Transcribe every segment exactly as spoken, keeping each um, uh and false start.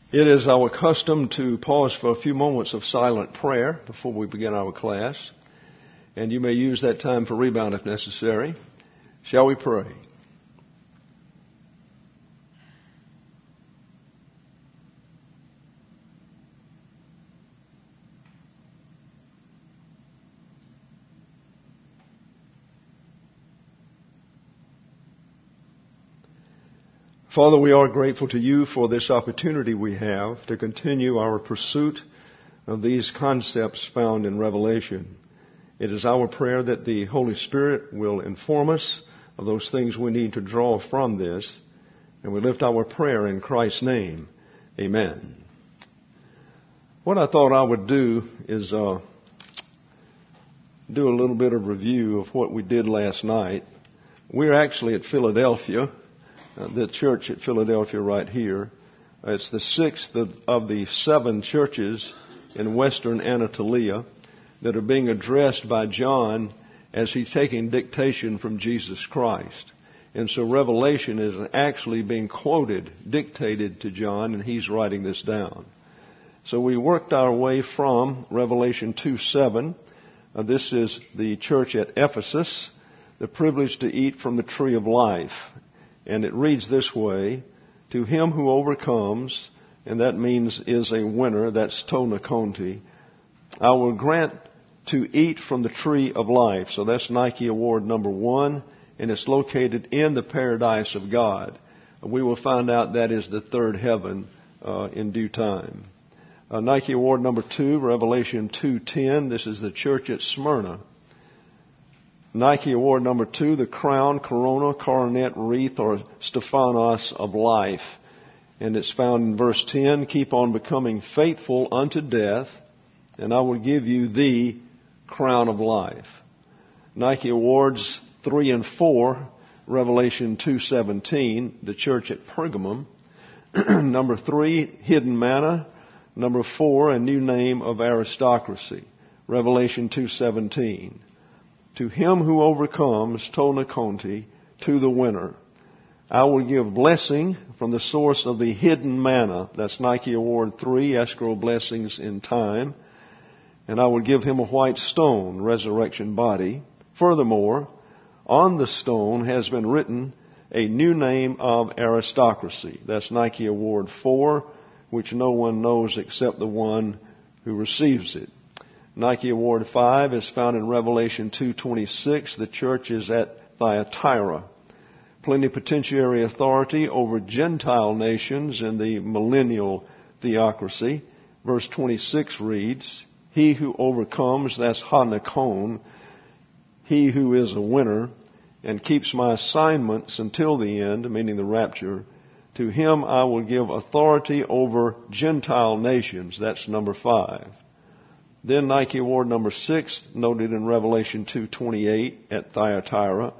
It is our custom to pause for a few moments of silent prayer before we begin our class, and you may use that time for rebound if necessary. Shall we pray? Father, we are grateful to you for this opportunity we have to continue our pursuit of these concepts found in Revelation. It is our prayer that the Holy Spirit will inform us of those things we need to draw from this, and we lift our prayer in Christ's name. Amen. What I thought I would do is uh, do a little bit of review of what we did last night. We're actually at Philadelphia. Uh, the church at Philadelphia right here. Uh, it's the sixth of, of the seven churches in western Anatolia that are being addressed by John as he's taking dictation from Jesus Christ. And so Revelation is actually being quoted, dictated to John, and he's writing this down. So we worked our way from Revelation two seven. Uh, this is the church at Ephesus, the privilege to eat from the tree of life. And it reads this way: to him who overcomes, and that means is a winner, that's Tona Conti, I will grant to eat from the tree of life. So that's Nike Award number one, and it's located in the paradise of God. We will find out that is the third heaven uh, in due time. Uh, Nike Award number two, Revelation two ten, this is the church at Smyrna. Nike Award number two, the crown, corona, coronet, wreath, or Stephanos of life. And it's found in verse ten, keep on becoming faithful unto death, and I will give you the crown of life. Nike Awards three and four, Revelation two seventeen, the church at Pergamum. Number three, hidden manna. Number four, a new name of aristocracy, Revelation two seventeen. To him who overcomes, Tona Conti, to the winner, I will give blessing from the source of the hidden manna. That's Nike Award three, escrow blessings in time. And I will give him a white stone, resurrection body. Furthermore, on the stone has been written a new name of aristocracy. That's Nike Award four, which no one knows except the one who receives it. Nike Award five is found in Revelation two twenty-six. The church is at Thyatira. Plenipotentiary authority over Gentile nations in the millennial theocracy. Verse twenty-six reads, he who overcomes, that's Hanakon, he who is a winner, and keeps my assignments until the end, meaning the rapture, to him I will give authority over Gentile nations. That's number five. Then Nike Award number six, noted in Revelation two twenty-eight at Thyatira,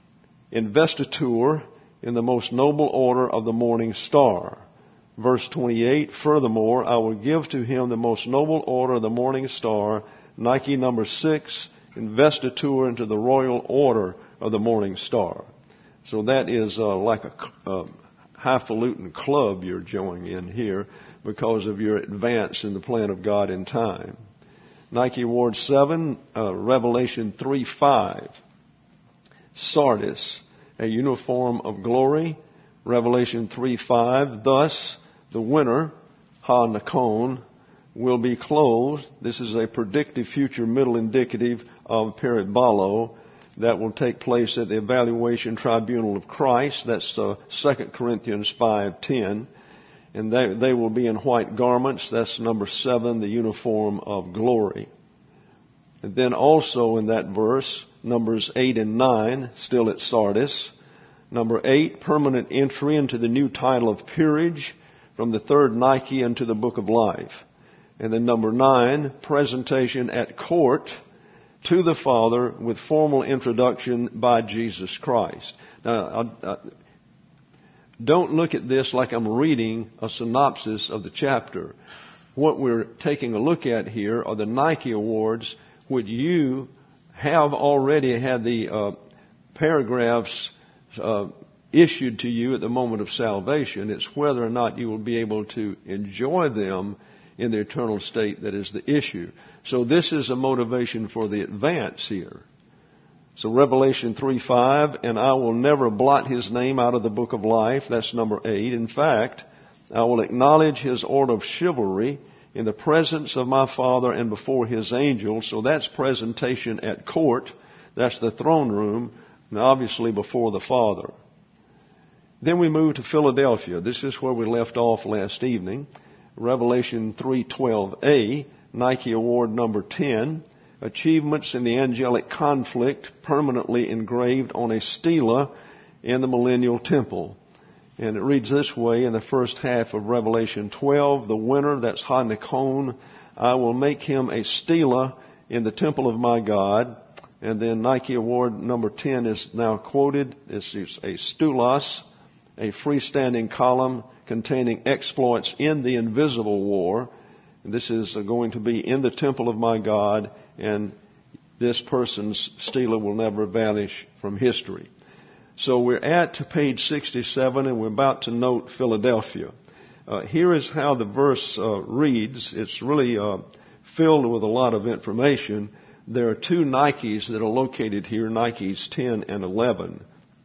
investiture in the most noble order of the morning star. Verse twenty-eight, furthermore, I will give to him the most noble order of the morning star. Nike number six, investiture into the royal order of the morning star. So that is uh, like a uh, highfalutin club you're joining in here because of your advance in the plan of God in time. Nike Award seven, uh, Revelation three five. Sardis, a uniform of glory. Revelation three five. Thus, the winner, Ha-Nakon, will be clothed. This is a predictive future middle indicative of Peribalo that will take place at the evaluation tribunal of Christ. That's uh, Second Corinthians five ten. And they, they will be in white garments. That's number seven, the uniform of glory. And then also in that verse, numbers eight and nine, still at Sardis. Number eight, permanent entry into the new title of peerage from the third Nike into the book of life. And then number nine, presentation at court to the Father with formal introduction by Jesus Christ. Now, I, I, don't look at this like I'm reading a synopsis of the chapter. What we're taking a look at here are the Nike Awards, which you have already had the uh, paragraphs uh, issued to you at the moment of salvation. It's whether or not you will be able to enjoy them in the eternal state that is the issue. So this is a motivation for the advance here. So Revelation three five, and I will never blot his name out of the book of life. That's number eight. In fact, I will acknowledge his order of chivalry in the presence of my Father and before his angels. So that's presentation at court. That's the throne room, and obviously before the Father. Then we move to Philadelphia. This is where we left off last evening. Revelation three twelve a, Nike Award number ten, achievements in the angelic conflict permanently engraved on a stela in the millennial temple. And it reads this way in the first half of Revelation twelve, the winner, that's Ha-Nikon, I will make him a stela in the temple of my God. And then Nike Award number ten is now quoted. This is a stulos, a freestanding column containing exploits in the invisible war. And this is going to be in the temple of my God, and this person's stela will never vanish from history. So we're at page sixty-seven, and we're about to note Philadelphia. Uh, here is how the verse uh, reads. It's really uh, filled with a lot of information. There are two Nikes that are located here, Nikes ten and eleven.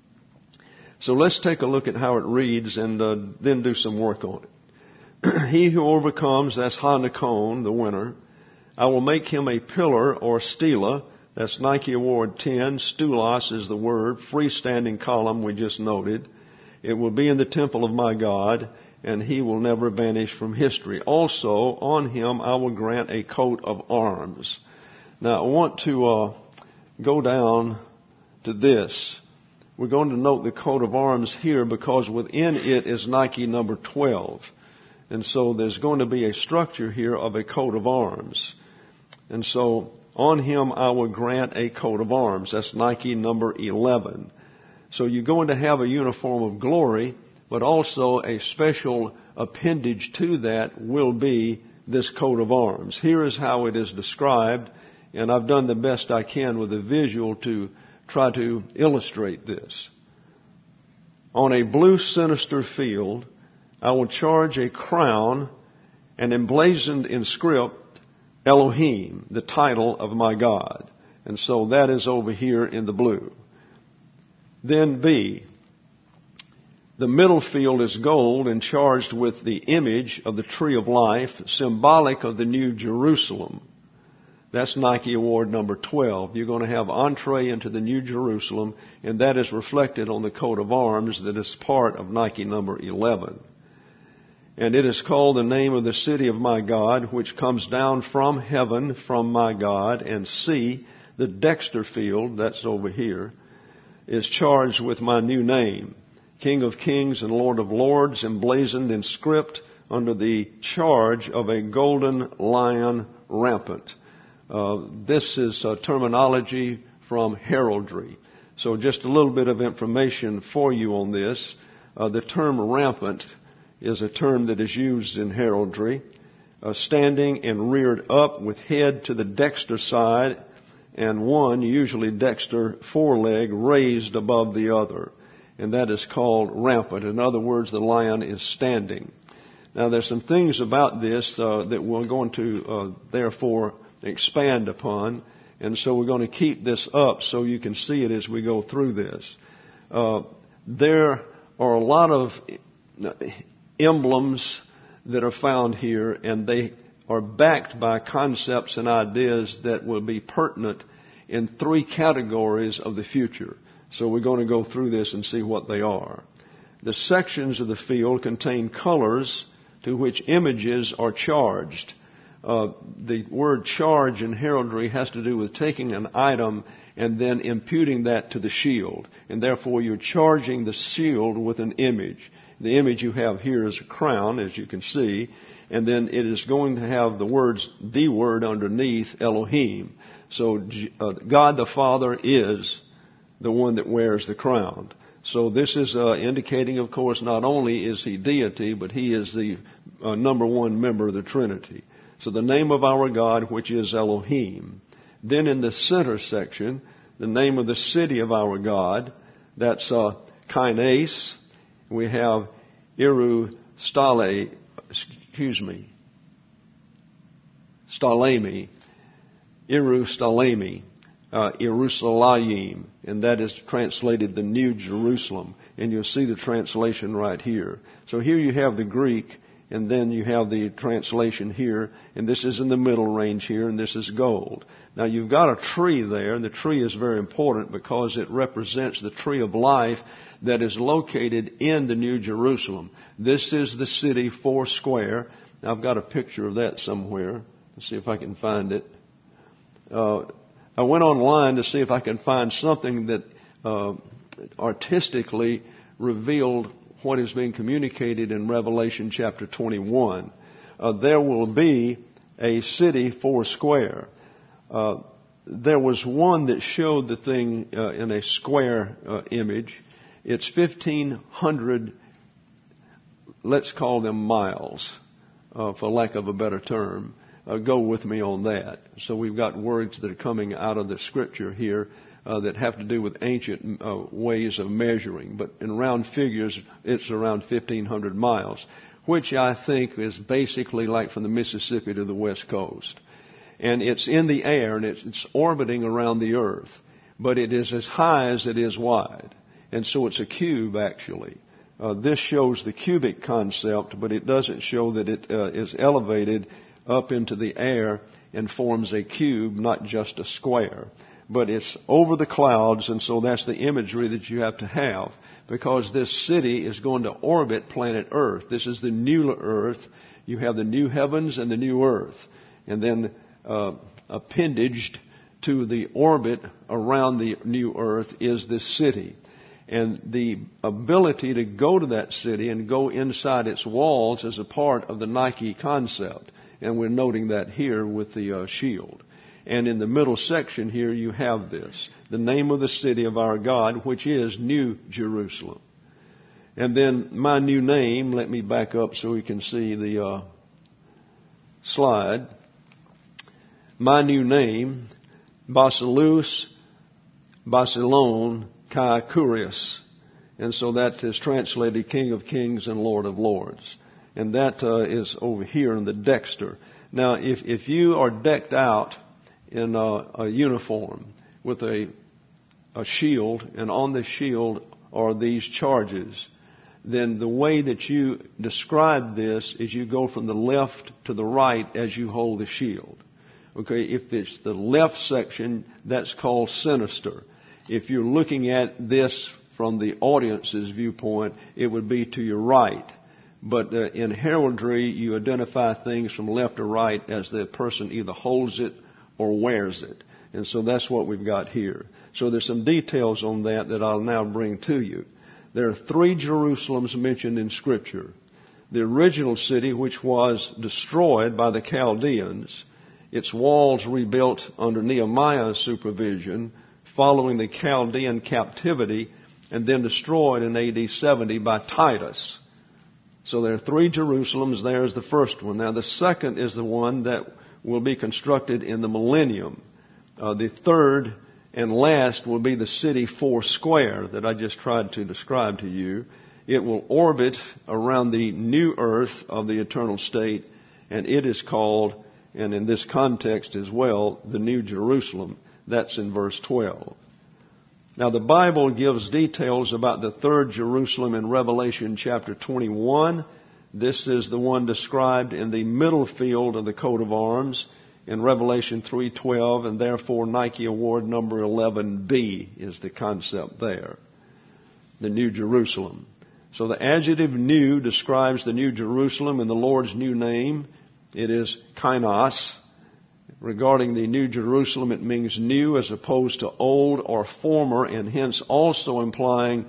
So let's take a look at how it reads and uh, then do some work on it. He who overcomes, that's Ha-Nikon, the winner. I will make him a pillar or stela. That's Nike Award ten. Stulos is the word. Freestanding column we just noted. It will be in the temple of my God, and he will never vanish from history. Also, on him I will grant a coat of arms. Now, I want to uh, go down to this. We're going to note the coat of arms here because within it is Nike number twelve. And so there's going to be a structure here of a coat of arms. And so on him I will grant a coat of arms. That's Nike number eleven. So you're going to have a uniform of glory, but also a special appendage to that will be this coat of arms. Here is how it is described, and I've done the best I can with a visual to try to illustrate this. On a blue sinister field, I will charge a crown and emblazoned in script Elohim, the title of my God. And so that is over here in the blue. Then B, the middle field is gold and charged with the image of the tree of life, symbolic of the New Jerusalem. That's Nike Award number twelve. You're going to have entree into the New Jerusalem, and that is reflected on the coat of arms that is part of Nike number eleven. And it is called the name of the city of my God, which comes down from heaven from my God. And C, the Dexter field, that's over here, is charged with my new name, King of Kings and Lord of Lords, emblazoned in script under the charge of a golden lion rampant. Uh, this is uh, terminology from heraldry. So just a little bit of information for you on this. Uh, the term rampant is a term that is used in heraldry. Uh, standing and reared up with head to the dexter side and one, usually dexter foreleg, raised above the other. And that is called rampant. In other words, the lion is standing. Now there's some things about this uh, that we're going to uh, therefore expand upon, and so we're going to keep this up so you can see it as we go through this. Uh, there are a lot of emblems that are found here, and they are backed by concepts and ideas that will be pertinent in three categories of the future. So we're going to go through this and see what they are. The sections of the field contain colors to which images are charged. Uh, the word charge in heraldry has to do with taking an item and then imputing that to the shield. And therefore you're charging the shield with an image. The image you have here is a crown, as you can see. And then it is going to have the words, the word underneath, Elohim. So uh, God the Father is the one that wears the crown. So this is uh, indicating, of course, not only is he deity, but he is the uh, number one member of the Trinity. So the name of our God, which is Elohim. Then in the center section, the name of the city of our God, that's uh, Kines. We have Irustale, excuse me, Stalemi, Irustalemi, uh, Jerusalem, and that is translated the New Jerusalem. And you'll see the translation right here. So here you have the Greek, and then you have the translation here, and this is in the middle range here, and this is gold. Now you've got a tree there, and the tree is very important because it represents the tree of life that is located in the New Jerusalem. This is the city four square. Now I've got a picture of that somewhere. Let's see if I can find it. Uh, I went online to see if I could find something that uh, artistically revealed what is being communicated in Revelation chapter twenty-one. Uh, there will be a city four square. Uh, there was one that showed the thing uh, in a square uh, image. It's fifteen hundred, let's call them miles, uh, for lack of a better term. Uh, go with me on that. So we've got words that are coming out of the scripture here uh, that have to do with ancient uh, ways of measuring. But in round figures, it's around fifteen hundred miles, which I think is basically like from the Mississippi to the West Coast. And it's in the air, and it's, it's orbiting around the earth. But it is as high as it is wide. And so it's a cube, actually. Uh, this shows the cubic concept, but it doesn't show that it uh, is elevated up into the air and forms a cube, not just a square. But it's over the clouds, and so that's the imagery that you have to have, because this city is going to orbit planet Earth. This is the new Earth. You have the new heavens and the new Earth. And then uh, appendaged to the orbit around the new Earth is this city. And the ability to go to that city and go inside its walls is a part of the Nike concept. And we're noting that here with the uh, shield. And in the middle section here you have this, the name of the city of our God, which is New Jerusalem. And then my new name, let me back up so we can see the uh, slide. My new name, Basileus Basilon Kai Kurios. And so that is translated King of Kings and Lord of Lords. And that uh, is over here in the Dexter. Now, if, if you are decked out in a, a uniform with a, a shield, and on the shield are these charges, then the way that you describe this is you go from the left to the right as you hold the shield. Okay, if it's the left section, that's called sinister. If you're looking at this from the audience's viewpoint, it would be to your right. But uh, in heraldry, you identify things from left to right as the person either holds it or wears it. And so that's what we've got here. So there's some details on that that I'll now bring to you. There are three Jerusalems mentioned in Scripture. The original city, which was destroyed by the Chaldeans, its walls rebuilt under Nehemiah's supervision following the Chaldean captivity, and then destroyed in A D seventy by Titus. So there are three Jerusalems. There's the first one. Now the second is the one that will be constructed in the millennium. Uh, the third and last will be the city four square that I just tried to describe to you. It will orbit around the new earth of the eternal state, and it is called, and in this context as well, the New Jerusalem. That's in verse twelve. Now the Bible gives details about the third Jerusalem in Revelation chapter twenty-one. This is the one described in the middle field of the coat of arms in Revelation three twelve, and therefore Nike Award number eleven B is the concept there. The New Jerusalem. So the adjective new describes the New Jerusalem in the Lord's new name. It is kainos. Regarding the New Jerusalem, it means new as opposed to old or former, and hence also implying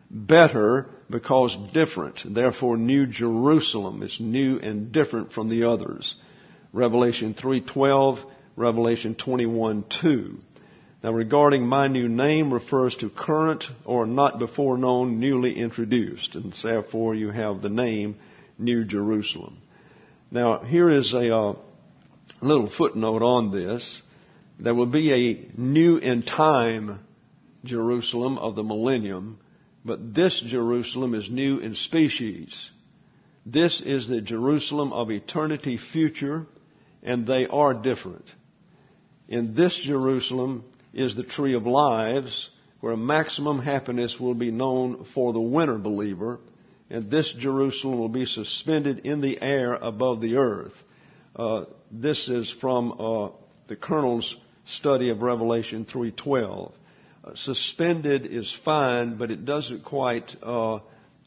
better because different. Therefore, New Jerusalem is new and different from the others. Revelation three twelve, Revelation twenty-one two. Now, regarding my new name refers to current or not before known, newly introduced. And therefore, you have the name New Jerusalem. Now, here is a uh, little footnote on this. There will be a new in time Jerusalem of the millennium, But this Jerusalem is new in species. This is the Jerusalem of eternity future, and they are different. In this Jerusalem is the tree of lives, where maximum happiness will be known for the winter believer, and this Jerusalem will be suspended in the air above the earth. Uh, this is from uh, the Colonel's study of Revelation three twelve. Uh, suspended is fine, but it doesn't quite uh,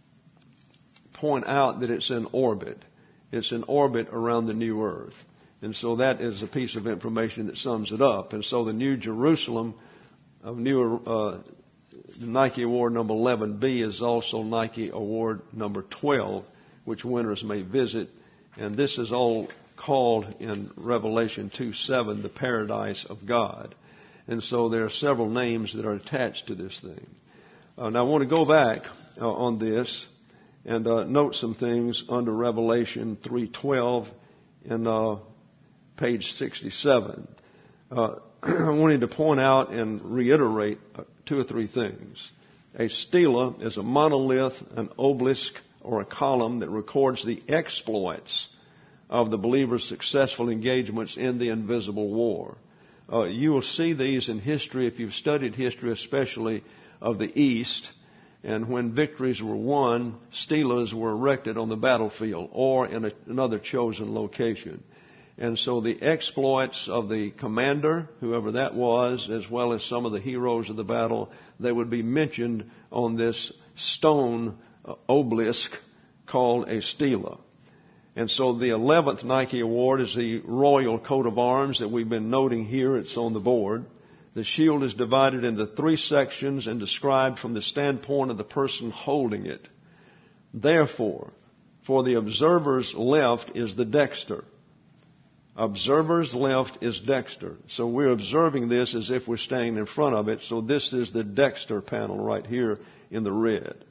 point out that it's in orbit. It's in orbit around the new earth. And so that is a piece of information that sums it up. And so the New Jerusalem of New uh, Nike Award number eleven B is also Nike Award number twelve, which winners may visit. And this is all called in Revelation two seven the paradise of God. And so there are several names that are attached to this thing. Uh, now I want to go back uh, on this and uh, note some things under Revelation three twelve in uh, page sixty-seven. Uh, I wanted to point out and reiterate two or three things. A stela is a monolith, an obelisk, or a column that records the exploits of the believer's successful engagements in the invisible war. Uh, you will see these in history if you've studied history, especially of the East. And when victories were won, stelas were erected on the battlefield or in a, another chosen location. And so the exploits of the commander, whoever that was, as well as some of the heroes of the battle, they would be mentioned on this stone uh, obelisk called a stela. And so the eleventh Nike Award is the royal coat of arms that we've been noting here. It's on the board. The shield is divided into three sections and described from the standpoint of the person holding it. Therefore, for the observer's left is the dexter. Observer's left is dexter. So we're observing this as if we're standing in front of it. So this is the dexter panel right here in the red.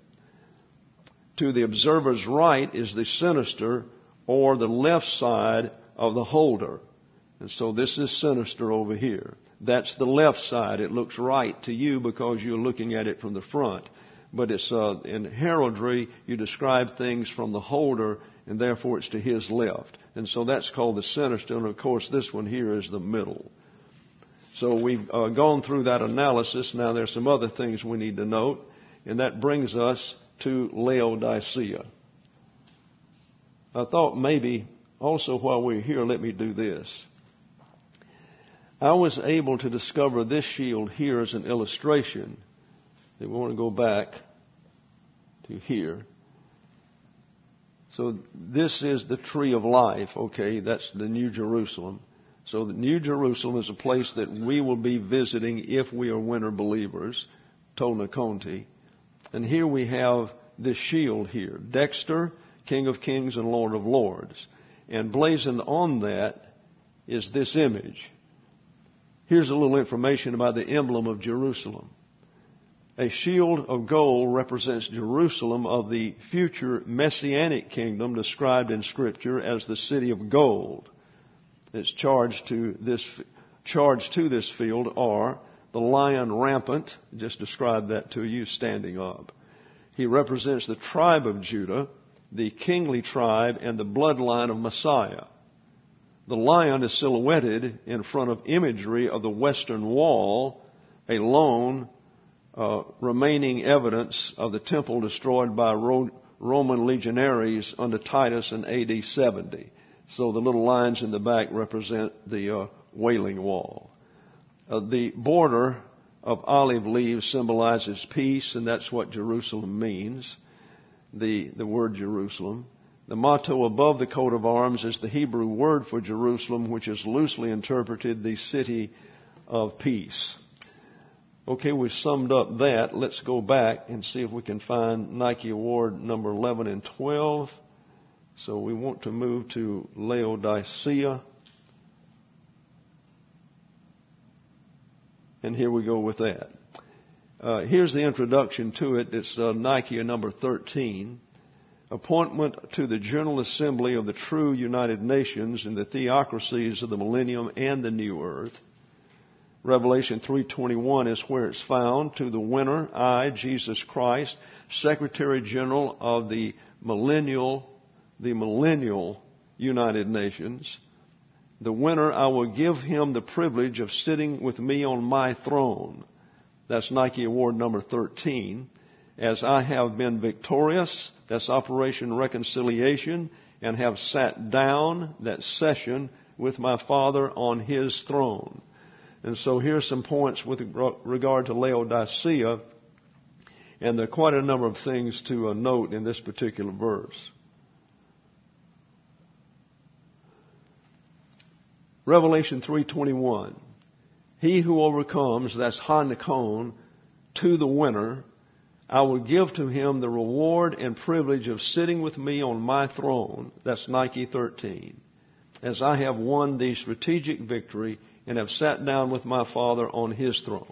To the observer's right is the sinister, or the left side of the holder. And so this is sinister over here. That's the left side. It looks right to you because you're looking at it from the front. But it's uh, in heraldry, you describe things from the holder, and therefore it's to his left. And so that's called the sinister. And of course, this one here is the middle. So we've uh, gone through that analysis. Now there's some other things we need to note, and that brings us to Laodicea. I thought maybe also while we're here, let me do this. I was able to discover this shield here as an illustration. We want to go back to here. So this is the tree of life. Okay, that's the New Jerusalem. So the New Jerusalem is a place that we will be visiting if we are winter believers, Tolna Conti. And here we have this shield here, Dexter, King of Kings and Lord of Lords. And blazoned on that is this image. Here's a little information about the emblem of Jerusalem. A shield of gold represents Jerusalem of the future messianic kingdom described in Scripture as the city of gold. Its charge to this, charge to this field are the lion rampant, just described that to you, standing up. He represents the tribe of Judah, the kingly tribe, and the bloodline of Messiah. The lion is silhouetted in front of imagery of the western wall, a lone uh, remaining evidence of the temple destroyed by Ro- Roman legionaries under Titus in A D seventy. So the little lines in the back represent the uh, Wailing Wall. Uh, the border of olive leaves symbolizes peace, and that's what Jerusalem means, the, the word Jerusalem. The motto above the coat of arms is the Hebrew word for Jerusalem, which is loosely interpreted the city of peace. Okay, we've summed up that. Let's go back and see if we can find Nike Award number eleven and twelve. So we want to move to Laodicea. And here we go with that. Uh, here's the introduction to it. It's uh, Nike number thirteen. Appointment to the General Assembly of the true United Nations in the theocracies of the millennium and the New Earth. Revelation three twenty-one is where it's found. To the winner, I, Jesus Christ, Secretary General of the millennial, the millennial United Nations, the winner, I will give him the privilege of sitting with me on my throne. That's Nike Award number thirteen. As I have been victorious, that's Operation Reconciliation, and have sat down, that session, with my Father on His throne. And so here's some points with regard to Laodicea, and there are quite a number of things to note in this particular verse. Revelation three twenty-one. He who overcomes, that's Hanakon, to the winner, I will give to him the reward and privilege of sitting with me on my throne. That's Nike thirteen. As I have won the strategic victory and have sat down with my Father on His throne.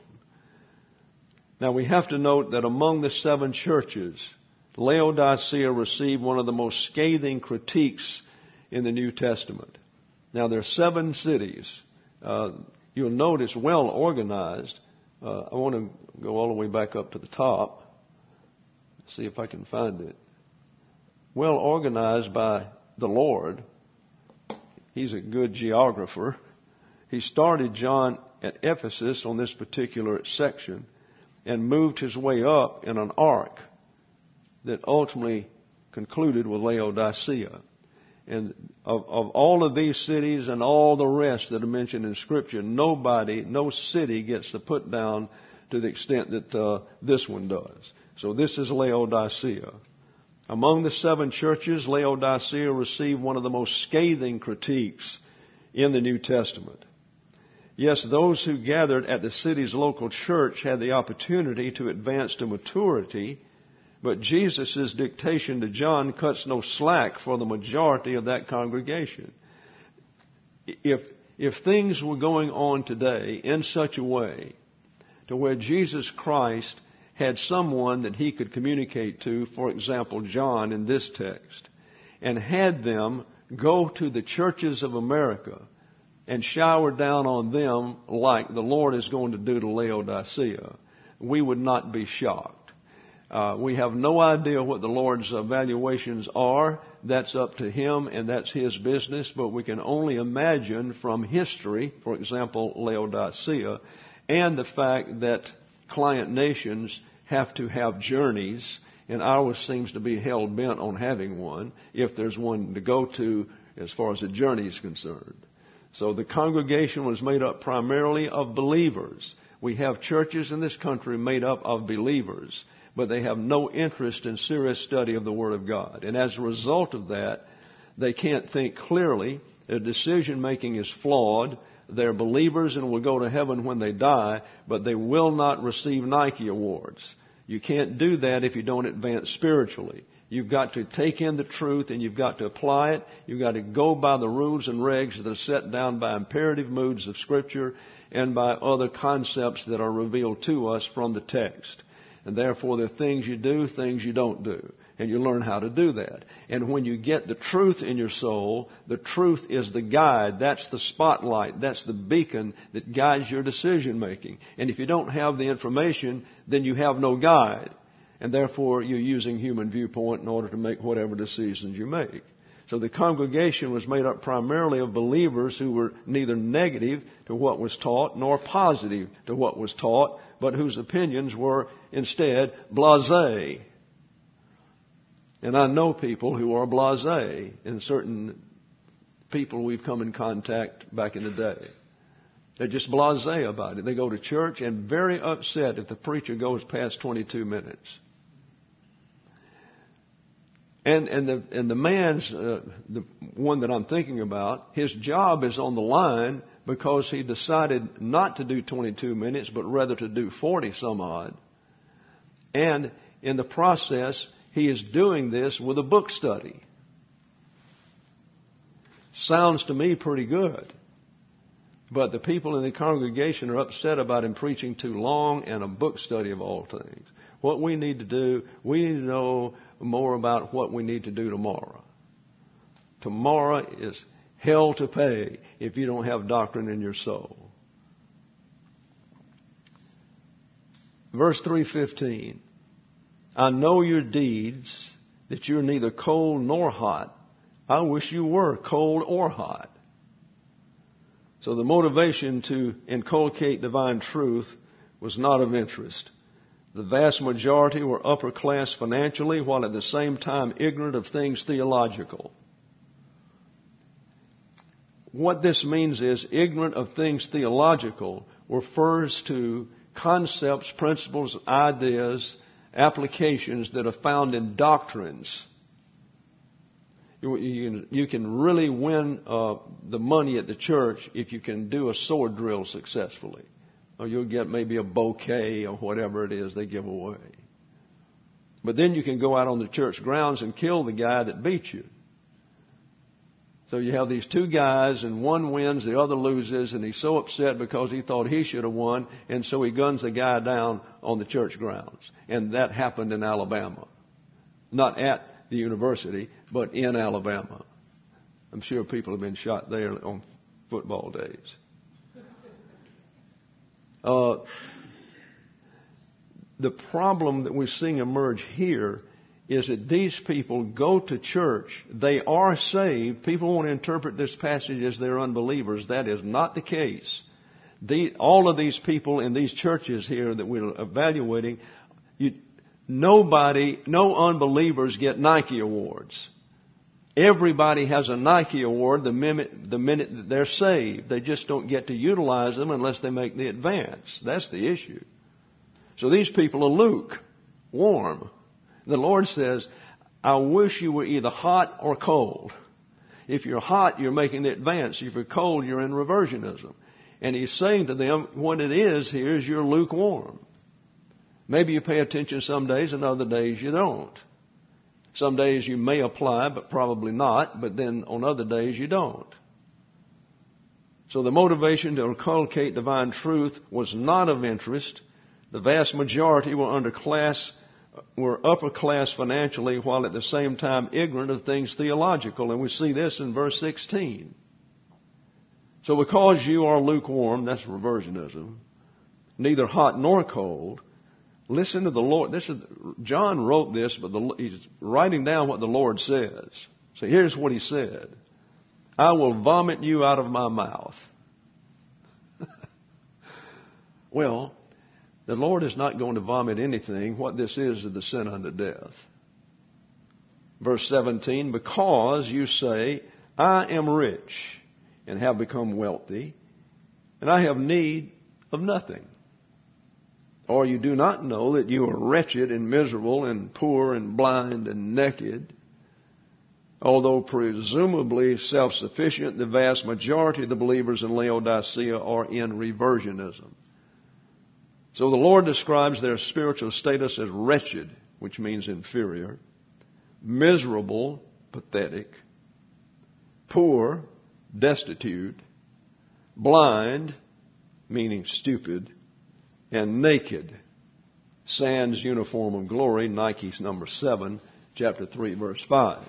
Now we have to note that among the seven churches, Laodicea received one of the most scathing critiques in the New Testament. Now there are seven cities. Uh, you'll note it's well organized. Uh, I want to go all the way back up to the top. See if I can find it. Well organized by the Lord. He's a good geographer. He started John at Ephesus on this particular section and moved his way up in an arc that ultimately concluded with Laodicea. And of, of all of these cities and all the rest that are mentioned in Scripture, nobody, no city gets the put down to the extent that uh, this one does. So this is Laodicea. Among the seven churches, Laodicea received one of the most scathing critiques in the New Testament. Yes, those who gathered at the city's local church had the opportunity to advance to maturity, but Jesus' dictation to John cuts no slack for the majority of that congregation. If, if things were going on today in such a way to where Jesus Christ had someone that He could communicate to, for example, John in this text, and had them go to the churches of America and shower down on them like the Lord is going to do to Laodicea, we would not be shocked. Uh, we have no idea what the Lord's evaluations are. That's up to Him and that's His business, but we can only imagine from history, for example, Laodicea, and the fact that client nations have to have journeys, and ours seems to be hell-bent on having one, if there's one to go to as far as the journey is concerned. So the congregation was made up primarily of believers. We have churches in this country made up of believers, but they have no interest in serious study of the Word of God. And as a result of that, they can't think clearly. Their decision-making is flawed. They're believers and will go to heaven when they die, but they will not receive Nike awards. You can't do that if you don't advance spiritually. You've got to take in the truth and you've got to apply it. You've got to go by the rules and regs that are set down by imperative moods of Scripture and by other concepts that are revealed to us from the text. And therefore, there are things you do, things you don't do. And you learn how to do that. And when you get the truth in your soul, the truth is the guide. That's the spotlight. That's the beacon that guides your decision making. And if you don't have the information, then you have no guide. And therefore, you're using human viewpoint in order to make whatever decisions you make. So the congregation was made up primarily of believers who were neither negative to what was taught nor positive to what was taught, but whose opinions were instead blasé. And I know people who are blasé, and certain people we've come in contact back in the day. They're just blasé about it. They go to church and very upset if the preacher goes past twenty-two minutes. And, and the, and the man's, uh, the one that I'm thinking about, his job is on the line because he decided not to do twenty-two minutes, but rather to do forty some odd. And in the process, he is doing this with a book study. Sounds to me pretty good. But the people in the congregation are upset about him preaching too long and a book study of all things. What we need to do, we need to know more about what we need to do tomorrow. Tomorrow is hell to pay if you don't have doctrine in your soul. Verse three fifteen. I know your deeds, that you're neither cold nor hot. I wish you were cold or hot. So the motivation to inculcate divine truth was not of interest. The vast majority were upper class financially, while at the same time ignorant of things theological. What this means is ignorant of things theological refers to concepts, principles, ideas, applications that are found in doctrines. You, you, can, you can really win uh, the money at the church if you can do a sword drill successfully. Or you'll get maybe a bouquet or whatever it is they give away. But then you can go out on the church grounds and kill the guy that beat you. So you have these two guys, and one wins, the other loses, and he's so upset because he thought he should have won, and so he guns the guy down on the church grounds. And that happened in Alabama. Not at the university, but in Alabama. I'm sure people have been shot there on football days. Uh, the problem that we're seeing emerge here is that these people go to church. They are saved. People want to interpret this passage as they're unbelievers. That is not the case. The, all of these people in these churches here that we're evaluating, you, nobody, no unbelievers get Nike awards. Everybody has a Nike award the minute, the minute that they're saved. They just don't get to utilize them unless they make the advance. That's the issue. So these people are lukewarm. The Lord says, I wish you were either hot or cold. If you're hot, you're making the advance. If you're cold, you're in reversionism. And He's saying to them, what it is here is you're lukewarm. Maybe you pay attention some days and other days you don't. Some days you may apply, but probably not. But then on other days you don't. So the motivation to inculcate divine truth was not of interest. The vast majority were under class were upper class financially, while at the same time ignorant of things theological. And we see this in verse sixteen. So because you are lukewarm, that's reversionism, neither hot nor cold, listen to the Lord. This is, John wrote this, but the, he's writing down what the Lord says. So here's what he said. I will vomit you out of my mouth. Well, the Lord is not going to vomit anything. What this is is the sin unto death. Verse seventeen, because you say, I am rich and have become wealthy, and I have need of nothing. Or you do not know that you are wretched and miserable and poor and blind and naked. Although presumably self-sufficient, the vast majority of the believers in Laodicea are in reversionism. So the Lord describes their spiritual status as wretched, which means inferior, miserable, pathetic, poor, destitute, blind, meaning stupid, and naked. Sans uniform of glory, Nike's number seven, chapter three, verse five.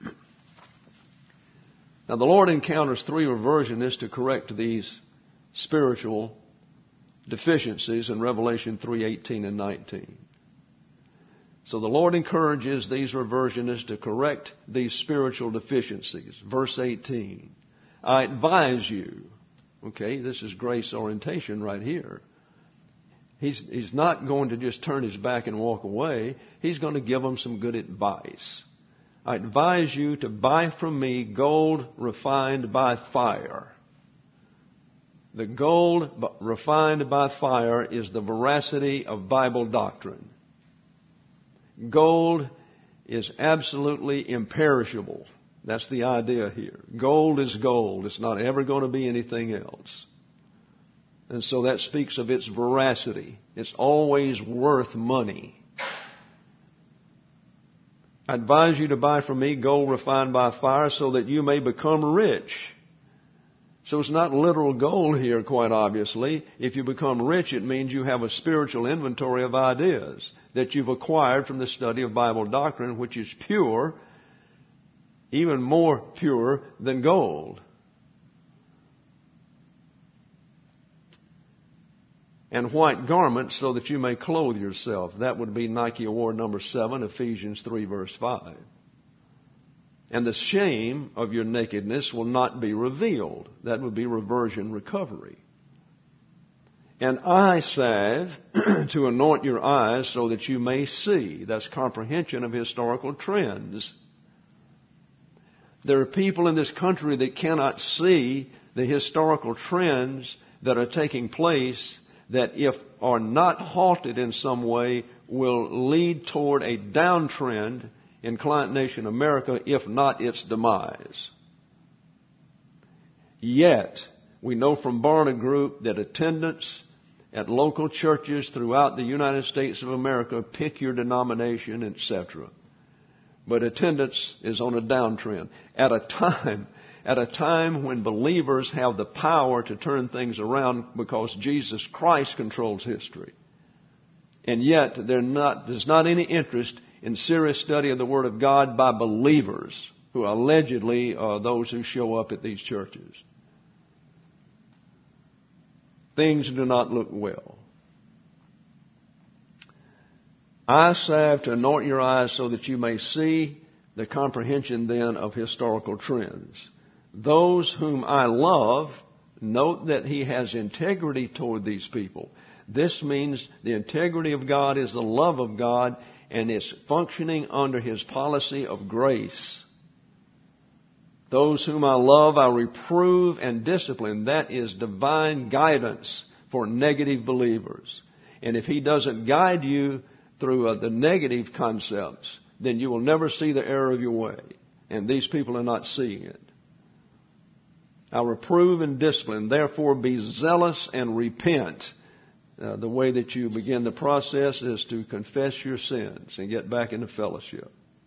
Now the Lord encounters three reversionists to correct these spiritual deficiencies in Revelation three eighteen and nineteen. So the Lord encourages these reversionists to correct these spiritual deficiencies. Verse eighteen. I advise you. Okay, this is grace orientation right here. He's, he's not going to just turn his back and walk away. He's going to give them some good advice. I advise you to buy from me gold refined by fire. The gold refined by fire is the veracity of Bible doctrine. Gold is absolutely imperishable. That's the idea here. Gold is gold. It's not ever going to be anything else. And so that speaks of its veracity. It's always worth money. I advise you to buy from me gold refined by fire so that you may become rich. So it's not literal gold here, quite obviously. If you become rich, it means you have a spiritual inventory of ideas that you've acquired from the study of Bible doctrine, which is pure, even more pure than gold. and white garments so that you may clothe yourself. That would be Nike Award number seven, Ephesians three, verse five. And the shame of your nakedness will not be revealed. That would be reversion recovery. And eye salve to anoint your eyes so that you may see. That's comprehension of historical trends. There are people in this country that cannot see the historical trends that are taking place that, if are not halted in some way, will lead toward a downtrend in Client Nation America, if not its demise. Yet, we know from Barna Group that attendance at local churches throughout the United States of America, pick your denomination, et cetera, but attendance is on a downtrend at a time, at a time when believers have the power to turn things around because Jesus Christ controls history. And yet, there not, there's not any interest in serious study of the Word of God by believers who allegedly are those who show up at these churches. Things do not look well. Eye salve to anoint your eyes so that you may see, the comprehension then of historical trends. Those whom I love, note that he has integrity toward these people. This means the integrity of God is the love of God, and it's functioning under His policy of grace. Those whom I love, I reprove and discipline. That is divine guidance for negative believers. And if He doesn't guide you through uh, the negative concepts, then you will never see the error of your way. And these people are not seeing it. I reprove and discipline. Therefore, be zealous and repent. Uh, the way that you begin the process is to confess your sins and get back into fellowship.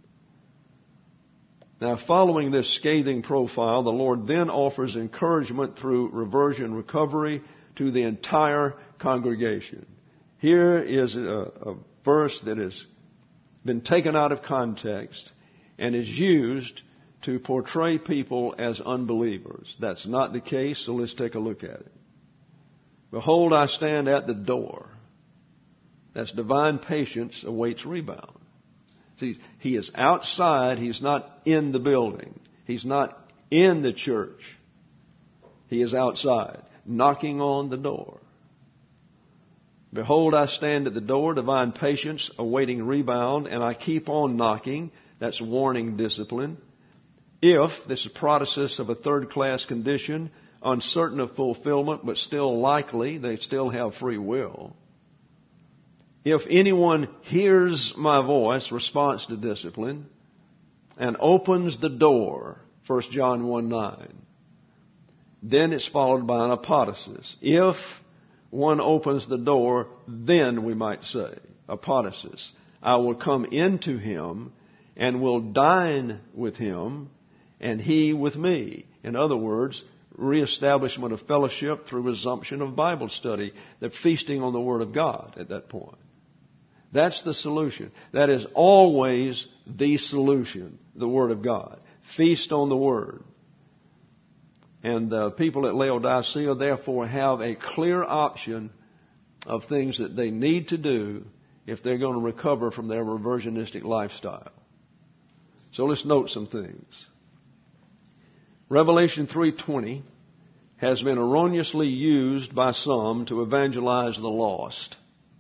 Now, following this scathing profile, the Lord then offers encouragement through reversion recovery to the entire congregation. Here is a, a verse that has been taken out of context and is used to portray people as unbelievers. That's not the case, so let's take a look at it. Behold, I stand at the door. That's divine patience awaits rebound. See, he is outside. He's not in the building. He's not in the church. He is outside, knocking on the door. Behold, I stand at the door, divine patience awaiting rebound, and I keep on knocking. That's warning discipline. If, this is protasis of a third-class condition, uncertain of fulfillment, but still likely, they still have free will. If anyone hears my voice, response to discipline, and opens the door, First John one nine, then it's followed by an apodosis. If one opens the door, then we might say, apodosis, I will come into him and will dine with him and he with me. In other words, reestablishment of fellowship through resumption of Bible study, the feasting on the Word of God at that point. That's the solution. That is always the solution, the Word of God. Feast on the Word. And the people at Laodicea, therefore, have a clear option of things that they need to do if they're going to recover from their reversionistic lifestyle. So let's note some things. Revelation three twenty has been erroneously used by some to evangelize the lost.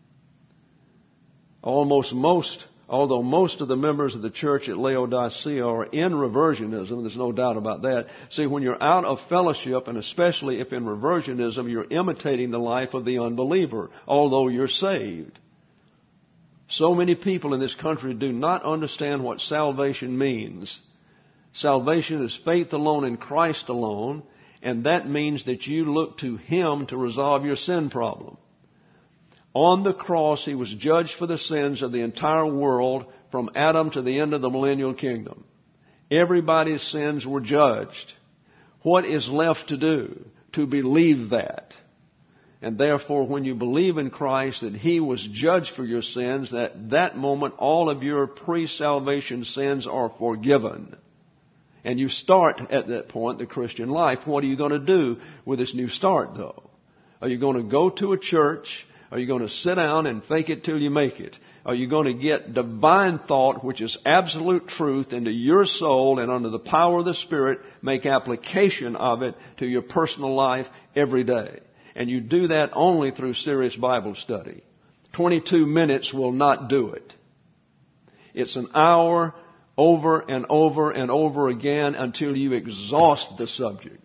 Almost most, although most of the members of the church at Laodicea are in reversionism, there's no doubt about that. See, when you're out of fellowship, and especially if in reversionism, you're imitating the life of the unbeliever, although you're saved. So many people in this country do not understand what salvation means. Salvation is faith alone in Christ alone, and that means that you look to Him to resolve your sin problem. On the cross, He was judged for the sins of the entire world from Adam to the end of the millennial kingdom. Everybody's sins were judged. What is left to do? To believe that. And therefore, when you believe in Christ that He was judged for your sins, at that moment all of your pre-salvation sins are forgiven. And you start at that point the Christian life. What are you going to do with this new start, though? Are you going to go to a church Are you going to sit down and fake it till you make it? Are you going to get divine thought, which is absolute truth, into your soul and under the power of the Spirit, make application of it to your personal life every day? And you do that only through serious Bible study. twenty-two minutes will not do it. It's an hour over and over and over again until you exhaust the subject.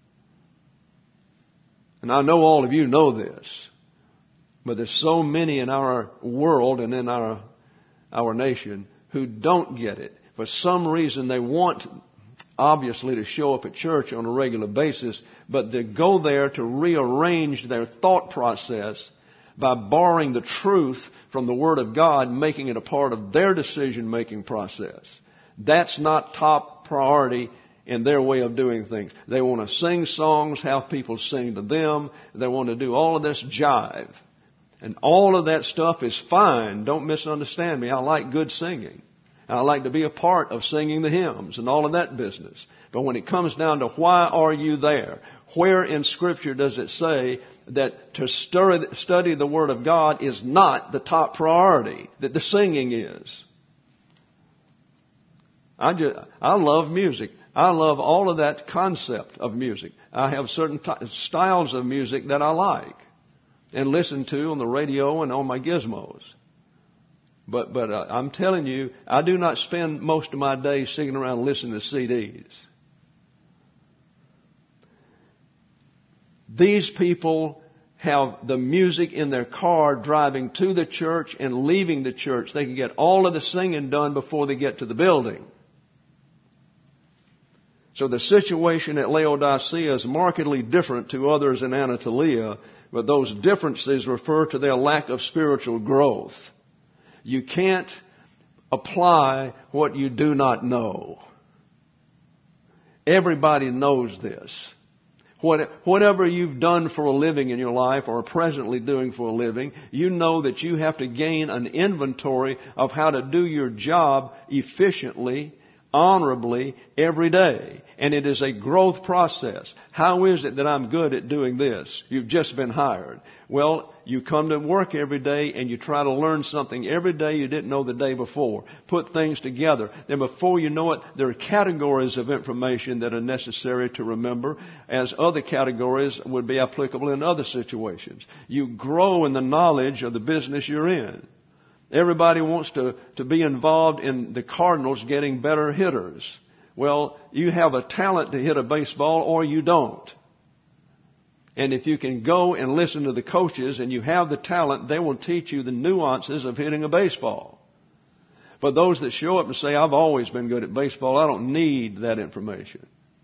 And I know all of you know this, but there's so many in our world and in our our nation who don't get it. For some reason they want, obviously, to show up at church on a regular basis, but they go there to rearrange their thought process by borrowing the truth from the Word of God, making it a part of their decision-making process. That's not top priority in their way of doing things. They want to sing songs, have people sing to them. They want to do all of this jive. And all of that stuff is fine. Don't misunderstand me. I like good singing. I like to be a part of singing the hymns and all of that business. But when it comes down to why are you there, where in Scripture does it say that to stir, study the Word of God is not the top priority, that the singing is? I just, I love music. I love all of that concept of music. I have certain t- styles of music that I like and listen to on the radio and on my gizmos. But but uh, I'm telling you, I do not spend most of my day sitting around listening to C Ds. These people have the music in their car driving to the church and leaving the church. They can get all of the singing done before they get to the building. So the situation at Laodicea is markedly different to others in Anatolia, but those differences refer to their lack of spiritual growth. You can't apply what you do not know. Everybody knows this. What, whatever you've done for a living in your life or are presently doing for a living, you know that you have to gain an inventory of how to do your job efficiently, honorably every day. And it is a growth process. How is it that I'm good at doing this? You've just been hired. Well, you come to work every day and you try to learn something every day you didn't know the day before. Put things together. Then before you know it, there are categories of information that are necessary to remember, as other categories would be applicable in other situations. You grow in the knowledge of the business you're in. Everybody wants to, to be involved in the Cardinals getting better hitters. Well, you have a talent to hit a baseball or you don't. And if you can go and listen to the coaches and you have the talent, they will teach you the nuances of hitting a baseball. But those that show up and say, I've always been good at baseball, I don't need that information.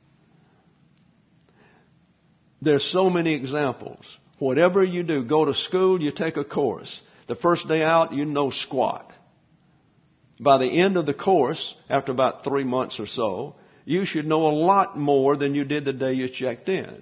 There's so many examples. Whatever you do, go to school, you take a course. The first day out, you know squat. By the end of the course, after about three months or so, you should know a lot more than you did the day you checked in.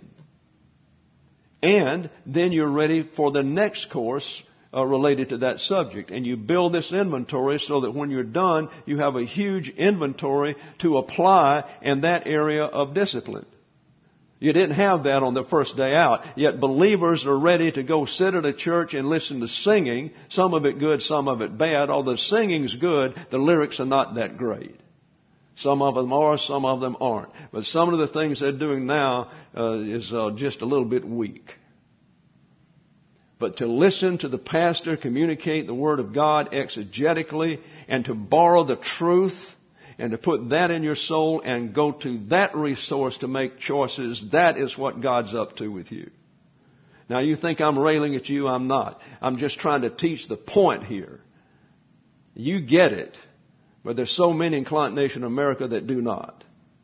And then you're ready for the next course uh, related to that subject. And you build this inventory so that when you're done, you have a huge inventory to apply in that area of discipline. You didn't have that on the first day out. Yet believers are ready to go sit at a church and listen to singing. Some of it good, some of it bad. Although the singing's good, the lyrics are not that great. Some of them are, some of them aren't. But some of the things they're doing now uh, is uh, just a little bit weak. But to listen to the pastor communicate the Word of God exegetically and to borrow the truth and to put that in your soul and go to that resource to make choices, that is what God's up to with you. Now you think I'm railing at you, I'm not. I'm just trying to teach the point here. You get it, but there's so many in Client Nation America that do not.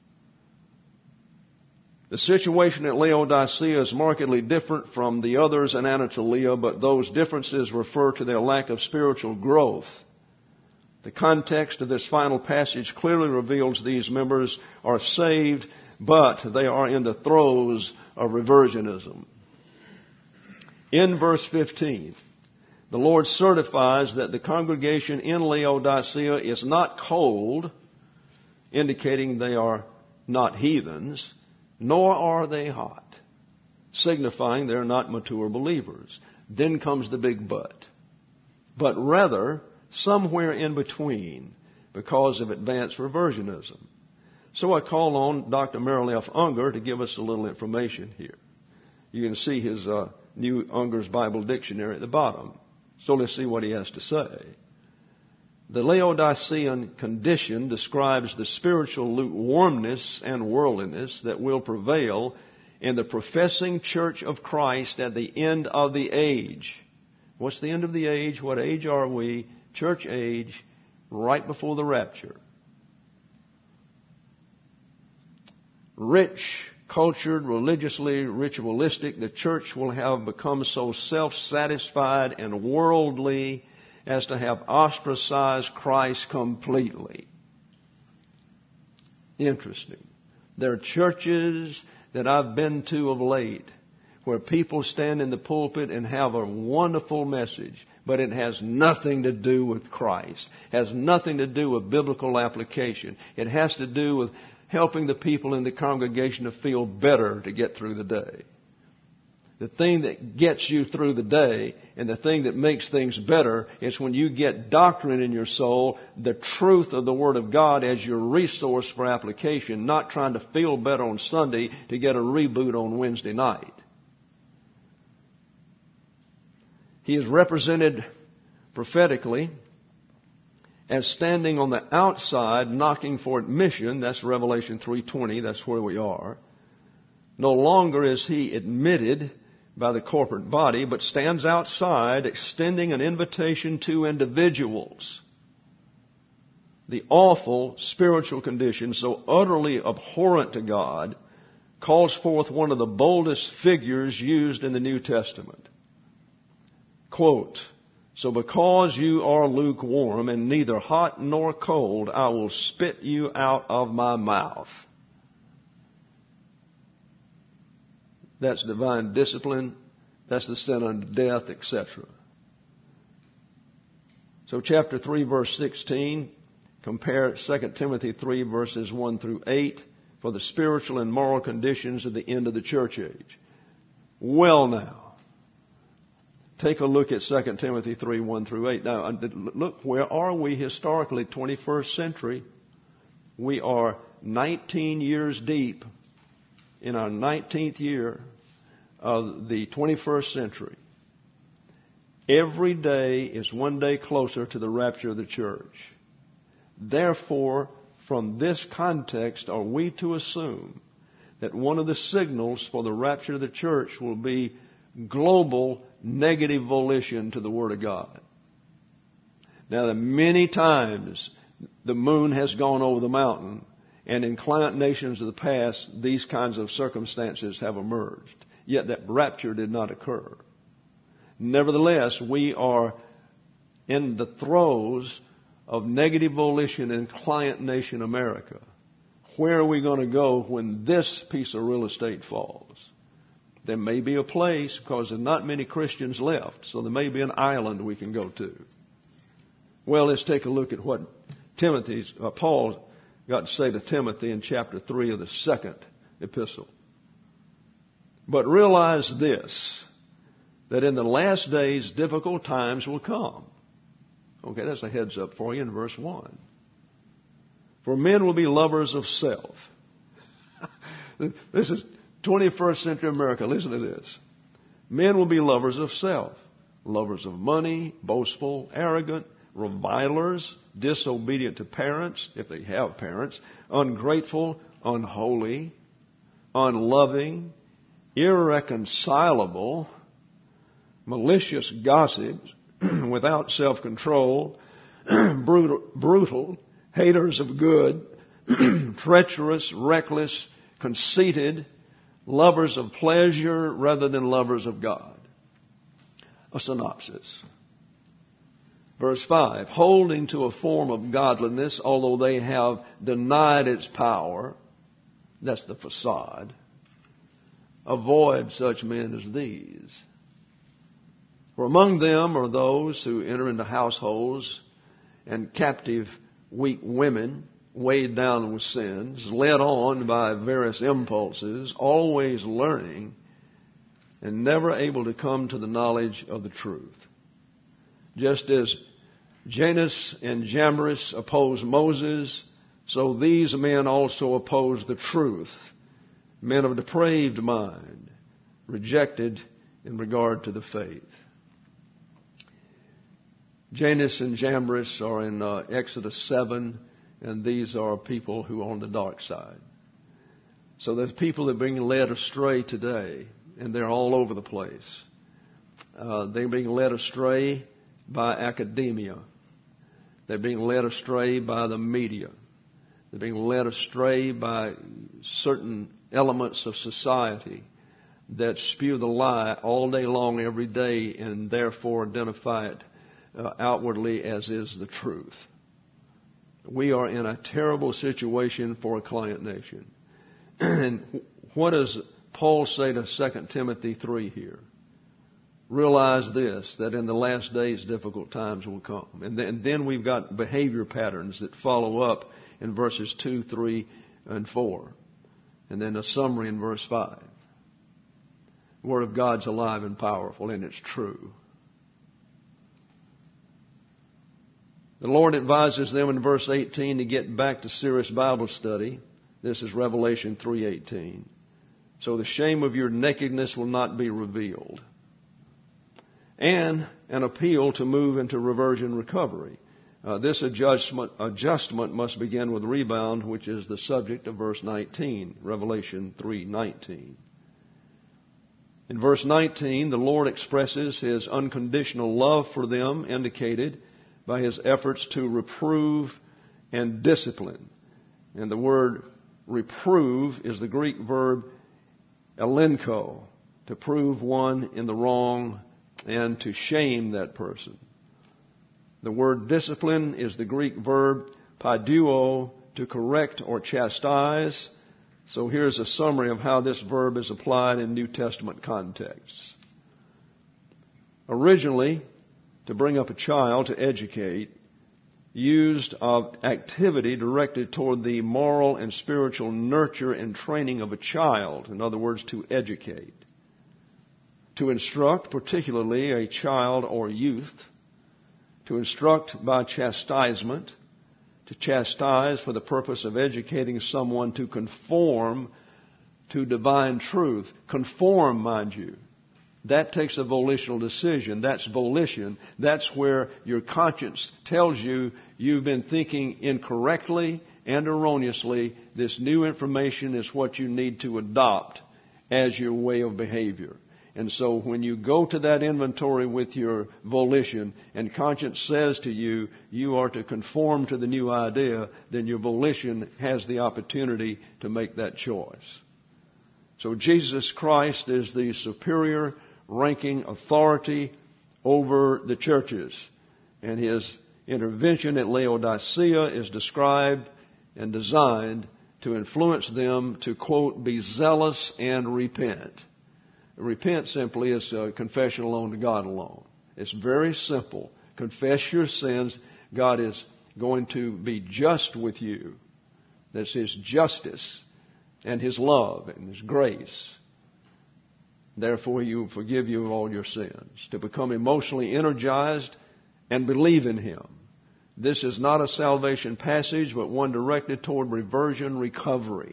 The situation at Laodicea is markedly different from the others in Anatolia, but those differences refer to their lack of spiritual growth. The context of this final passage clearly reveals these members are saved, but they are in the throes of reversionism. In verse fifteen, the Lord certifies that the congregation in Laodicea is not cold, indicating they are not heathens, nor are they hot, signifying they're not mature believers. Then comes the big but. But rather, somewhere in between, because of advanced reversionism. So I call on Doctor Merrill F. Unger to give us a little information here. You can see his uh, new Unger's Bible Dictionary at the bottom. So let's see what he has to say. The Laodicean condition describes the spiritual lukewarmness and worldliness that will prevail in the professing church of Christ at the end of the age. What's the end of the age? What age are we? Church age, right before the rapture. Rich, cultured, religiously ritualistic, the church will have become so self-satisfied and worldly as to have ostracized Christ completely. Interesting. There are churches that I've been to of late where people stand in the pulpit and have a wonderful message, but it has nothing to do with Christ. It has nothing to do with biblical application. It has to do with helping the people in the congregation to feel better to get through the day. The thing that gets you through the day and the thing that makes things better is when you get doctrine in your soul, the truth of the Word of God as your resource for application, not trying to feel better on Sunday to get a reboot on Wednesday night. He is represented prophetically as standing on the outside knocking for admission. That's Revelation three twenty. That's where we are. No longer is he admitted by the corporate body, but stands outside extending an invitation to individuals. The awful spiritual condition, so utterly abhorrent to God, calls forth one of the boldest figures used in the New Testament. Quote, "So because you are lukewarm and neither hot nor cold, I will spit you out of my mouth." That's divine discipline. That's the sin unto death, et cetera. So chapter three, verse sixteen, compare Second Timothy three, verses one through eight, for the spiritual and moral conditions at the end of the church age. Well now, take a look at Second Timothy three, one through eight. Now, look, where are we historically? twenty-first century. We are nineteen years deep in our nineteenth year of the twenty-first century. Every day is one day closer to the rapture of the church. Therefore, from this context, are we to assume that one of the signals for the rapture of the church will be global negative volition to the Word of God? Now, many times the moon has gone over the mountain, and in client nations of the past, these kinds of circumstances have emerged. Yet that rapture did not occur. Nevertheless, we are in the throes of negative volition in client nation America. Where are we going to go when this piece of real estate falls? There may be a place, because there are not many Christians left, so there may be an island we can go to. Well, let's take a look at what Timothy's, uh, Paul got to say to Timothy in chapter three of the second epistle. "But realize this, that in the last days difficult times will come." Okay, that's a heads up for you in verse one. "For men will be lovers of self." This is twenty-first century America. Listen to this. Men will be lovers of self, lovers of money, boastful, arrogant, revilers, disobedient to parents, if they have parents, ungrateful, unholy, unloving, irreconcilable, malicious gossips, without self-control, brutal, brutal, haters of good, treacherous, reckless, conceited, lovers of pleasure rather than lovers of God. A synopsis. Verse five, "Holding to a form of godliness, although they have denied its power." That's the facade. "Avoid such men as these. For among them are those who enter into households and captive weak women, weighed down with sins, led on by various impulses, always learning and never able to come to the knowledge of the truth. Just as Jannes and Jambres opposed Moses, so these men also opposed the truth. Men of depraved mind, rejected in regard to the faith. Jannes and Jambres are in uh, Exodus seven, and these are people who are on the dark side. So there's people that are being led astray today, and they're all over the place. Uh, they're being led astray by academia. They're being led astray by the media. They're being led astray by certain elements of society that spew the lie all day long, every day, and therefore identify it uh, outwardly as is the truth. We are in a terrible situation for a client nation. And what does Paul say to Second Timothy three here? Realize this, that in the last days difficult times will come. And then, and then we've got behavior patterns that follow up in verses two, three, and four. And then a summary in verse five. The Word of God's alive and powerful, and it's true. The Lord advises them in verse eighteen to get back to serious Bible study. This is Revelation three eighteen. So the shame of your nakedness will not be revealed. And an appeal to move into reversion recovery. Uh, this adjustment, adjustment must begin with rebound, which is the subject of verse nineteen, Revelation three nineteen. In verse nineteen, the Lord expresses His unconditional love for them, indicated by His efforts to reprove and discipline. And the word reprove is the Greek verb elenko, to prove one in the wrong and to shame that person. The word discipline is the Greek verb paiduo, to correct or chastise. So here's a summary of how this verb is applied in New Testament contexts. Originally, to bring up a child, to educate, used of activity directed toward the moral and spiritual nurture and training of a child. In other words, to educate. To instruct, particularly a child or youth. To instruct by chastisement. To chastise for the purpose of educating someone to conform to divine truth. Conform, mind you. That takes a volitional decision. That's volition. That's where your conscience tells you you've been thinking incorrectly and erroneously. This new information is what you need to adopt as your way of behavior. And so when you go to that inventory with your volition and conscience says to you, you are to conform to the new idea, then your volition has the opportunity to make that choice. So Jesus Christ is the superior ranking authority over the churches. And His intervention at Laodicea is described and designed to influence them to, quote, be zealous and repent. Repent simply is a confession alone to God alone. It's very simple. Confess your sins. God is going to be just with you. That's His justice and His love and His grace. Therefore, He will forgive you of all your sins. To become emotionally energized and believe in Him. This is not a salvation passage, but one directed toward reversion recovery.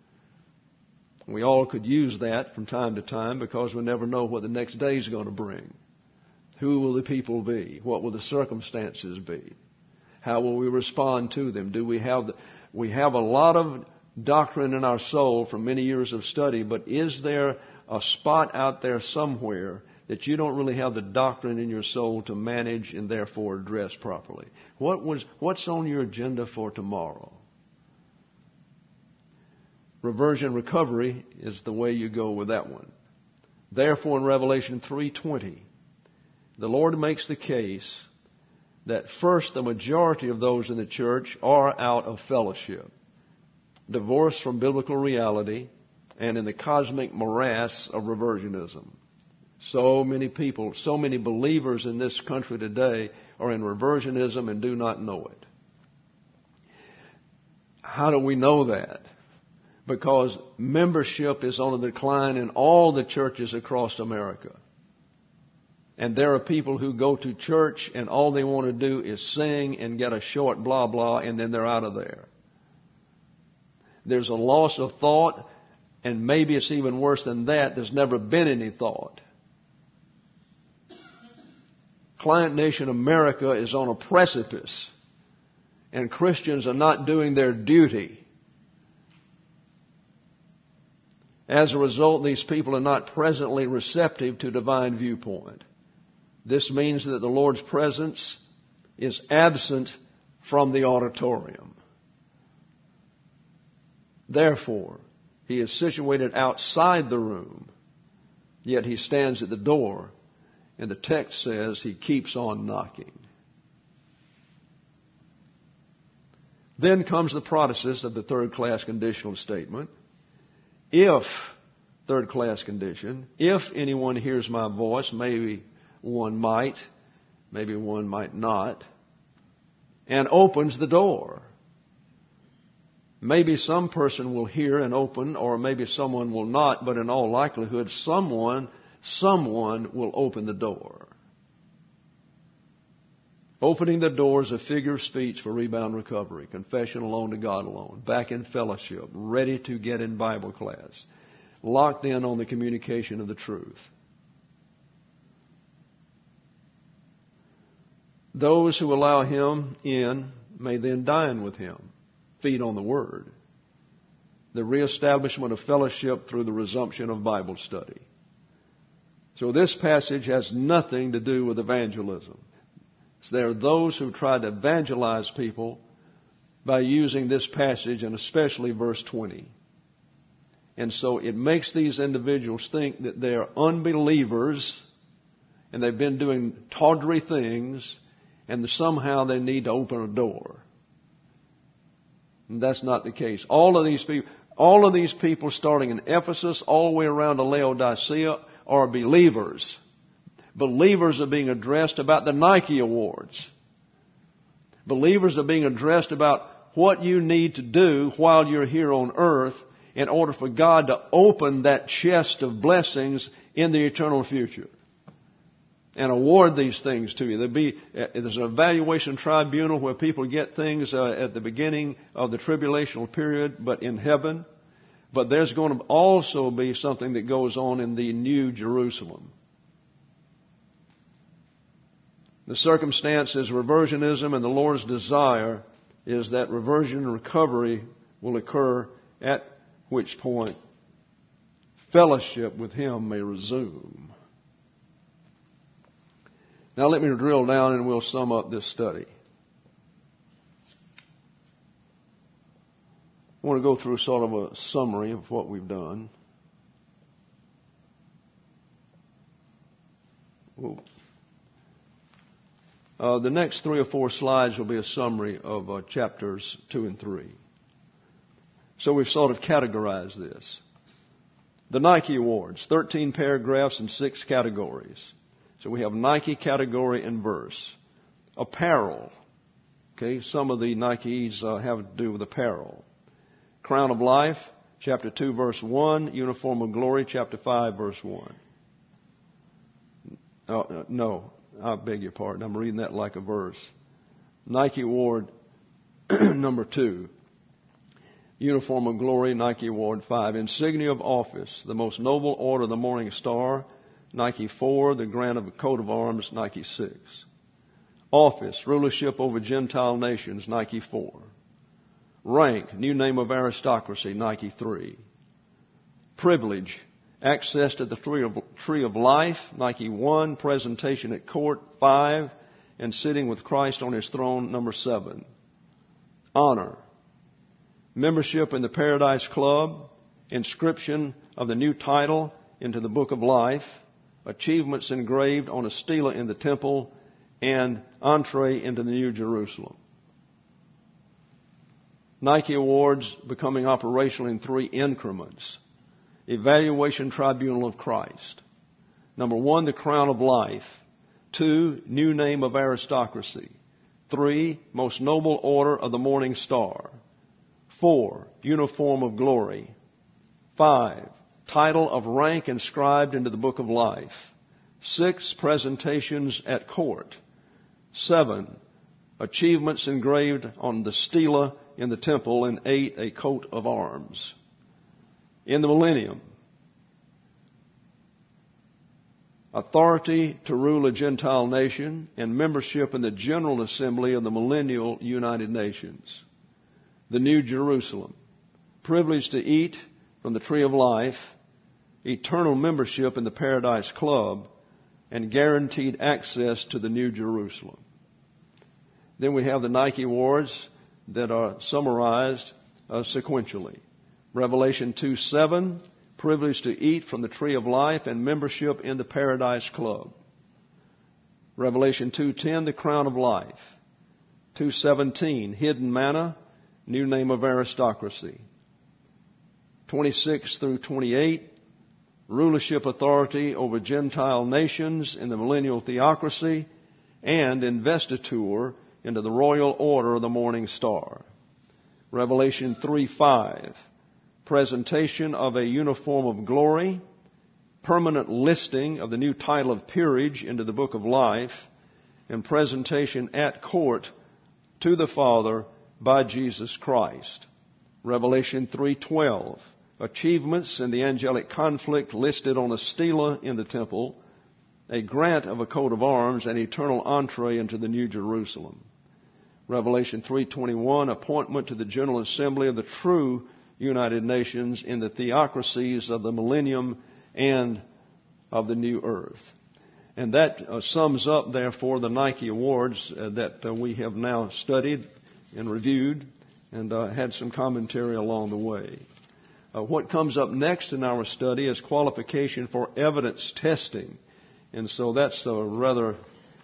We all could use that from time to time because we never know what the next day is going to bring. Who will the people be? What will the circumstances be? How will we respond to them? Do we have the, we have a lot of doctrine in our soul from many years of study, but is there a spot out there somewhere that you don't really have the doctrine in your soul to manage and therefore address properly? What was what's on your agenda for tomorrow? Reversion recovery is the way you go with that one. Therefore, in Revelation three twenty, the Lord makes the case that first, the majority of those in the church are out of fellowship, divorced from biblical reality, and in the cosmic morass of reversionism. So many people, so many believers in this country today are in reversionism and do not know it. How do we know that? because membership is on a decline in all the churches across America. And there are people who go to church and all they want to do is sing and get a short blah blah and then they're out of there. There's a loss of thought, and maybe it's even worse than that. There's never been any thought. Client Nation America is on a precipice, and Christians are not doing their duty. As a result, these people are not presently receptive to divine viewpoint. This means that the Lord's presence is absent from the auditorium. Therefore, He is situated outside the room, yet He stands at the door, and the text says He keeps on knocking. Then comes the process of the third-class conditional statement. If, third-class condition, if anyone hears my voice, maybe one might, maybe one might not, and opens the door. Maybe some person will hear and open, or maybe someone will not, but in all likelihood, someone, someone will open the door. Opening the door is a figure of speech for rebound recovery, confession alone to God alone, back in fellowship, ready to get in Bible class, locked in on the communication of the truth. Those who allow Him in may then dine with Him, feed on the Word, the reestablishment of fellowship through the resumption of Bible study. So this passage has nothing to do with evangelism. There are those who try to evangelize people by using this passage, and especially verse twenty. And so it makes these individuals think that they're unbelievers and they've been doing tawdry things, and somehow they need to open a door. And that's not the case. All of these people, all of these people starting in Ephesus all the way around to Laodicea are believers. Believers are being addressed about the Nike Awards. Believers are being addressed about what you need to do while you're here on earth in order for God to open that chest of blessings in the eternal future and award these things to you. There'll be, there's an evaluation tribunal where people get things uh, at the beginning of the tribulational period, but in heaven. But there's going to also be something that goes on in the New Jerusalem. The circumstance is reversionism, and the Lord's desire is that reversion and recovery will occur, at which point fellowship with Him may resume. Now let me drill down and we'll sum up this study. I want to go through sort of a summary of what we've done. Whoa. Uh, the next three or four slides will be a summary of uh, chapters two and three. So we've sort of categorized this. The Nike Awards, thirteen paragraphs and six categories. So we have Nike category and verse. Apparel. Okay, some of the Nikes uh, have to do with apparel. Crown of Life, chapter two, verse one. Uniform of Glory, chapter five, verse one. Oh, uh, no. I beg your pardon. I'm reading that like a verse. Nike Award number two. Uniform of Glory, Nike Award five. Insignia of Office, the Most Noble Order of the Morning Star, Nike four. The Grant of a Coat of Arms, Nike six. Office, Rulership over Gentile Nations, Nike four. Rank, New Name of Aristocracy, Nike three. Privilege, Access to the tree of, tree of Life, Nike one. Presentation at Court, five. And Sitting with Christ on His Throne, number seven. Honor. Membership in the Paradise Club. Inscription of the new title into the Book of Life. Achievements engraved on a stela in the temple. And entree into the New Jerusalem. Nike Awards becoming operational in three increments. Evaluation Tribunal of Christ. Number one, the Crown of Life. Two, New Name of Aristocracy. Three, Most Noble Order of the Morning Star. Four, uniform of glory. Five, title of rank inscribed into the book of life. Six, presentations at court. Seven, achievements engraved on the stela in the temple. And eight, a coat of arms. In the millennium, authority to rule a Gentile nation and membership in the General Assembly of the Millennial United Nations. The New Jerusalem, privilege to eat from the tree of life, eternal membership in the Paradise Club, and guaranteed access to the New Jerusalem. Then we have the Nike Awards that are summarized uh, sequentially. Revelation two seven, privilege to eat from the tree of life and membership in the Paradise Club. Revelation two ten, the crown of life. two seventeen, hidden manna, new name of aristocracy. twenty-six through twenty-eight, rulership authority over Gentile nations in the millennial theocracy, and investiture into the royal order of the morning star. Revelation three five, presentation of a uniform of glory, permanent listing of the new title of peerage into the book of life, and presentation at court to the Father by Jesus Christ. Revelation three twelve, achievements in the angelic conflict listed on a stela in the temple, a grant of a coat of arms, and eternal entree into the New Jerusalem. Revelation three twenty-one, appointment to the General Assembly of the true United Nations in the theocracies of the millennium and of the new earth. And that uh, sums up, therefore, the Nike Awards uh, that uh, we have now studied and reviewed and uh, had some commentary along the way. Uh, what comes up next in our study is qualification for evidence testing. And so that's a rather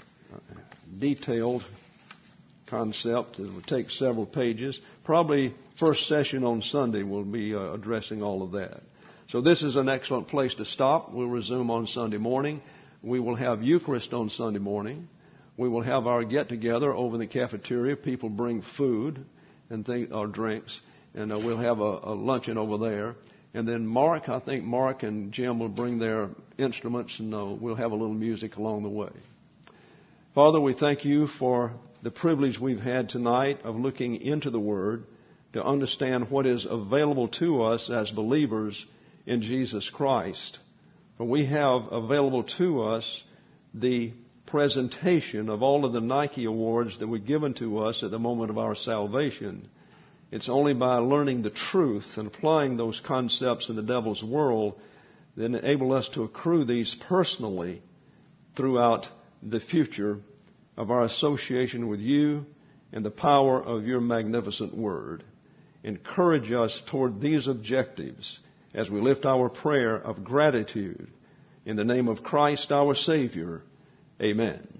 detailed concept. It will take several pages. Probably first session on Sunday will be uh, addressing all of that. So this is an excellent place to stop. We'll resume on Sunday morning. We will have Eucharist on Sunday morning. We will have our get-together over in the cafeteria. People bring food and things, or drinks, and uh, we'll have a, a luncheon over there. And then Mark, I think Mark and Jim will bring their instruments, and uh, we'll have a little music along the way. Father, we thank you for the privilege we've had tonight of looking into the Word to understand what is available to us as believers in Jesus Christ. For we have available to us the presentation of all of the Nike Awards that were given to us at the moment of our salvation. It's only by learning the truth and applying those concepts in the devil's world that enable us to accrue these personally throughout the future of our association with you and the power of your magnificent word. Encourage us toward these objectives as we lift our prayer of gratitude in the name of Christ our Savior. Amen.